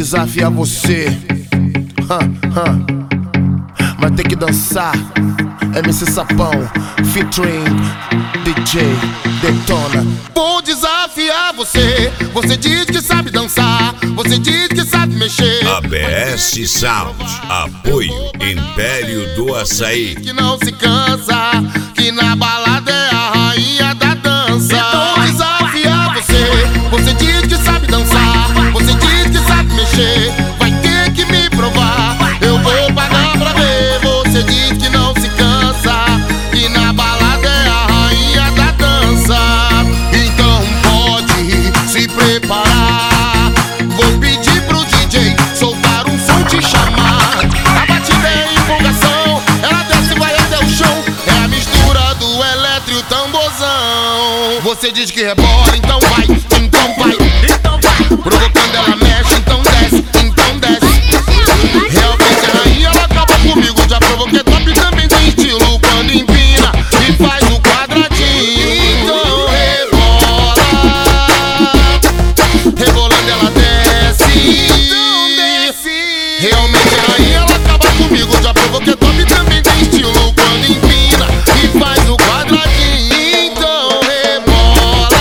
desafiar você. Vai ter que dançar. MC Sapão, featuring DJ Detona. Vou desafiar você. Você diz que sabe dançar, você diz que sabe mexer. ABS Sound, apoio Império do Açaí. Que não se cansa, que na balada é a rainha da dança. Vou desafiar você. Você diz que sabe dançar, você diz que sabe mexer. Vai ter que me provar, eu vou pagar pra ver. Você diz que não se cansa, que na balada é a rainha da dança. Então pode se preparar. Vou pedir pro DJ soltar um som, te chamar. A batida é empolgação, ela desce e vai até o chão. É a mistura do eletro e o tamborzão. Você diz que rebola, então vai, então vai, então vai. Provocando ela mexe, então desce, então desce. Realmente a rainha, ela acaba comigo. Já provoquei top, também tem estilo quando empina e faz o quadradinho. Então rebola, rebolando ela desce, então desce. Realmente a rainha, ela acaba comigo. Já provoquei top, também tem estilo quando empina e faz o quadradinho. Então rebola,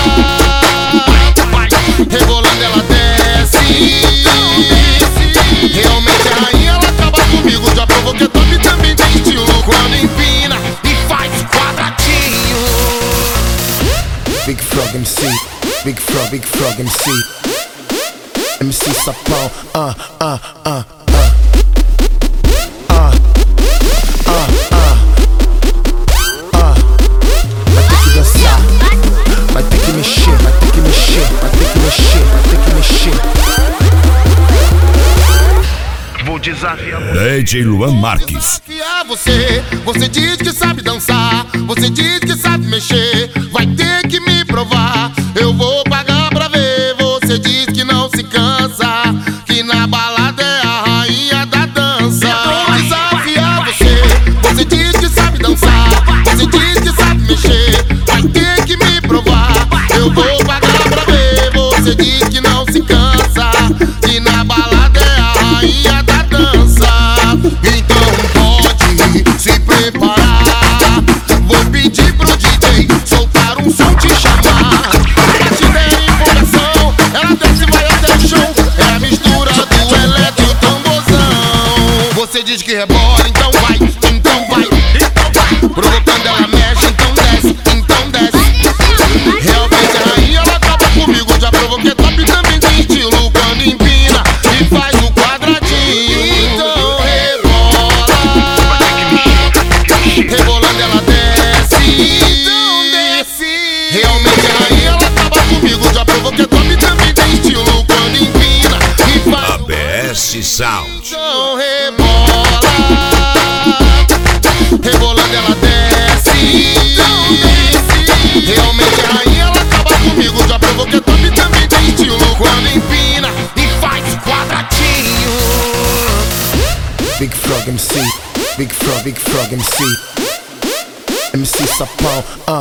rebolando ela desce, então desce. Realmente a rainha, ela acaba comigo. Já provoquei top, também tem estilo quando empina e faz quadradinho. Big Frog MC, Big Frog MC, MC Sapão, Vai ter que dançar, vai ter que mexer, vai ter que mexer, vai ter que mexer, vai ter que mexer. Vou desafiar DJ Luan Marques. desafiar você. Você diz que sabe dançar, você diz que sabe mexer. Vai ter que me provar, eu vou pagar pra ver. Você diz que não se cansa, que na balada é a rainha da dança. Vou desafiar você. Você diz que sabe dançar, você diz que sabe mexer. Vai ter que me provar, eu vou pagar pra ver. Você diz que não se cansa, que na balada é a rainha da dança. Então pode se preparar. Vou pedir pro DJ soltar um som, te chamar. A batida é empolgação, ela desce e vai até o chão. É a mistura do eletro e o tamborzão. Você diz que rebola, então vai, então vai, então vai. Provocando ela mexe, então desce, então desce. Realmente a rainha, ela acaba comigo. Já provoquei top, também tem estilo quando empina e faz o quadradinho. Então rebola, rebolando ela desce, então desce. Realmente a rainha, ela acaba comigo. Já provoquei top, também tem estilo quando empina e faz o ABS Sound. então rebola, rebolando ela desce, então desce. Realmente a rainha, ela acaba comigo. Já provoquei top, também tem estilo quando empina e faz quadradinho. Big Frog MC, Big Frog MC, MC Sapão,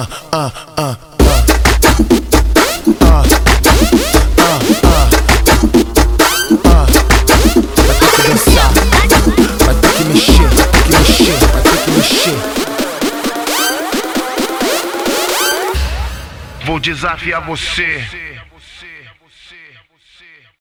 Vai ter que dançar, vai ter que mexer, vai ter que mexer, vai ter que mexer. Vou desafiar você.